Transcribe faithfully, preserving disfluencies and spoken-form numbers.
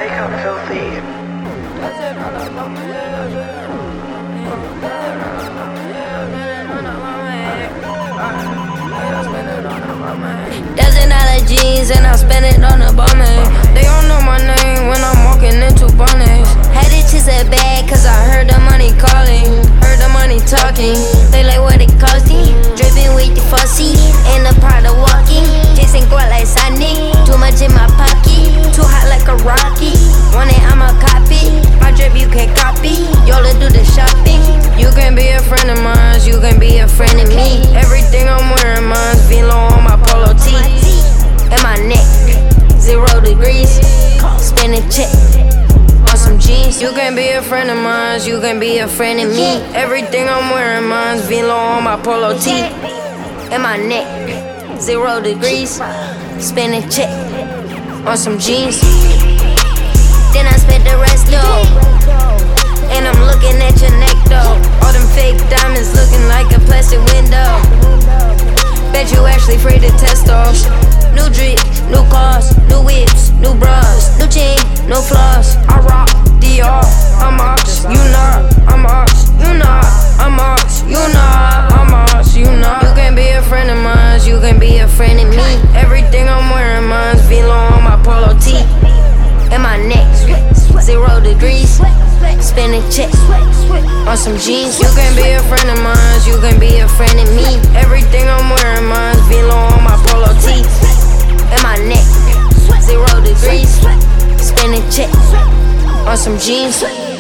Wake up filthy. Dozen dollar jeans and I spend it on a bummer. They don't know my name when I'm walking into Bonnie's. Had to chase a bag cause I heard the money calling. Heard the money talking. They like what it costing. Dripping with the fussy in the part of walking. Chasing guap like Sonic. Too much in my pocket. Too hot like a rocket. Want it, I'ma copy. My drip you can copy. Y'all do the shopping. You can be a friend of mine. You can be a friend of me. Everything I'm wearing mine's Velo on my polo tee. And my neck, zero degrees. Spinning check on some jeans. You can be a friend of mine. You can be a friend of me. Everything I'm wearing mine's Velo on my polo tee. And my neck, zero degrees. Spinning check on some jeans. Then I spent the rest though. And I'm looking at your neck though. All them fake diamonds looking like a plastic window. Bet you actually free to test off. New drip, new cars, new whips, new bras, new chain, no flaws. I rock Dior, I'm ox, you not, I'm ox, you not, I'm ox, you not, I'm ox, you not. You can be a friend of mine, you can be a friend of me. Everything I'm wearing mine's Velo on my polo tee. And my neck, zero degrees. Spinning checks on some jeans. You can be a friend of mine, you can be a friend of me. Everything I'm wearing mine's Velo on my polo tee. And my neck, zero degrees. Spinning checks on some jeans.